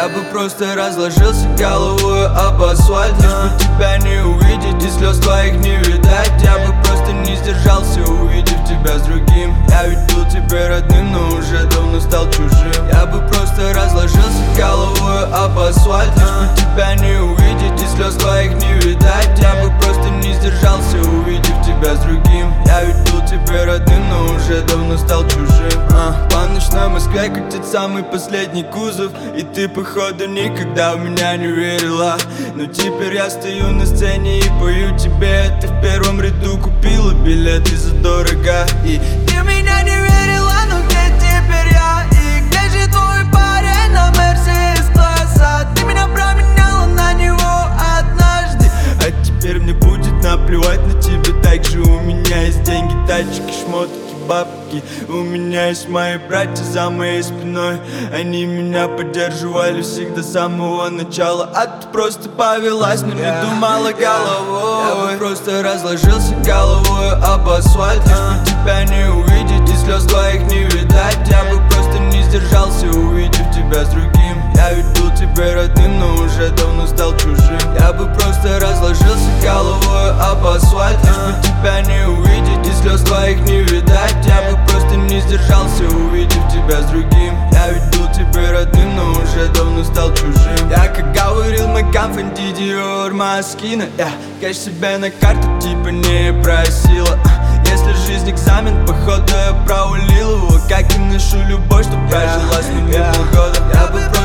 Я бы просто разложился головой об асфальт, лишь бы тебя не увидеть и слез твоих не видать. Я бы просто не сдержался, увидев тебя с другим. Я ведь был тебе родным, но уже давно стал чужим. Я бы просто разложился головой об асфальт, лишь бы тебя не увидеть и слез твоих не видать. Я бы просто не сдержался, увидев тебя с другим. Я ведь был тебе родным, но уже давно стал чужим. По ночной Москве катит самый последний кузов, и ты походу никогда в меня не верила. Но теперь я стою на сцене и пою тебе. Ты в первом ряду купила билеты задорого, и ты в меня не верила, но где теперь я? И где же твой парень на Мерседес класса? Ты меня променяла на него однажды, а теперь мне будет наплевать на тебя. Так же у меня есть деньги, тачки, шмотки, бабки. У меня есть мои братья за моей спиной. Они меня поддерживали всегда с самого начала. А ты просто повелась, но не думала головой. Я бы просто разложился головой об асфальт, лишь бы тебя не увидеть и слез твоих не видать. Я бы просто не сдержался, увидев тебя с другим. Я ведь был тебе родным, но уже давно стал чужим. Я бы просто разложился головой об асфальт, лишь бы тебя не увидеть и слез твоих не видать. Я бы просто не сдержался, увидев тебя с другим. Я ведь был тебе родным, но уже давно стал чужим. Я как говорил мой конфанди Диор Маскина, я кэш себе на карту типа не просила. Если жизнь экзамен, походу я провалил его. Как и нашу любовь, что прожилась мне полгода. Я бы